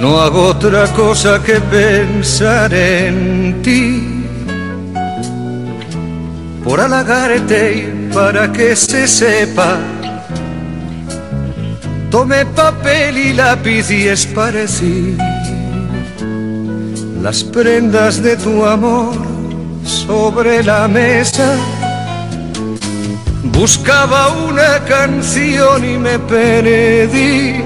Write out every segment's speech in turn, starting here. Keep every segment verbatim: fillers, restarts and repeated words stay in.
No hago otra cosa que pensar en ti, por halagarte y para que se sepa. Tomé papel y lápiz y esparcí las prendas de tu amor sobre la mesa. Buscaba una canción y me perdí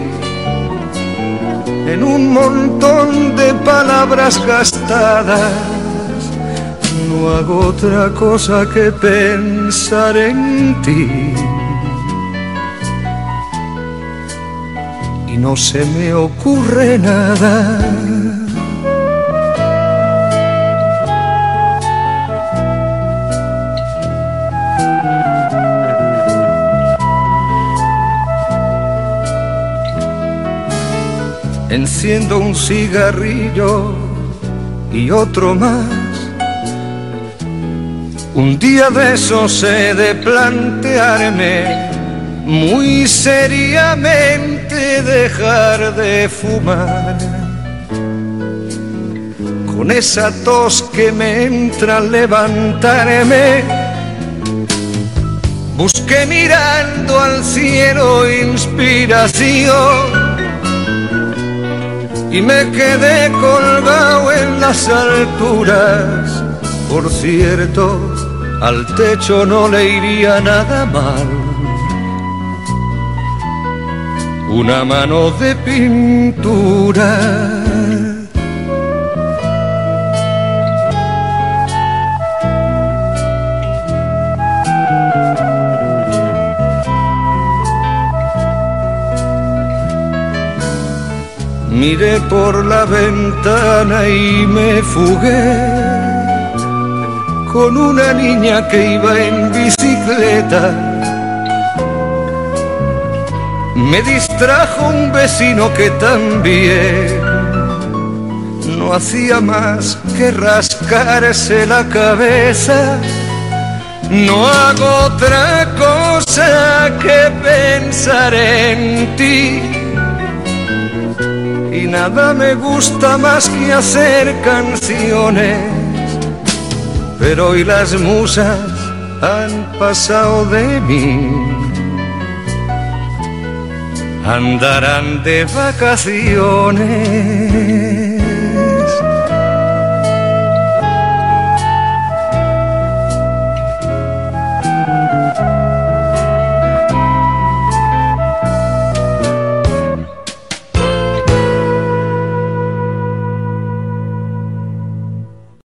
en un montón de palabras gastadas. No hago otra cosa que pensar en ti, y no se me ocurre nada. Enciendo un cigarrillo y otro más. Un día de esos he de plantearme muy seriamente dejar de fumar. Con esa tos que me entra al levantarme, busqué mirando al cielo inspiración y me quedé colgado en las alturas. Por cierto, al techo no le iría nada mal una mano de pintura. Miré por la ventana y me fugué con una niña que iba en bicicleta. Me distrajo un vecino que también no hacía más que rascarse la cabeza. No hago otra cosa que pensar en ti, y nada me gusta más que hacer canciones, pero hoy las musas han pasado de mí. Andarán de vacaciones.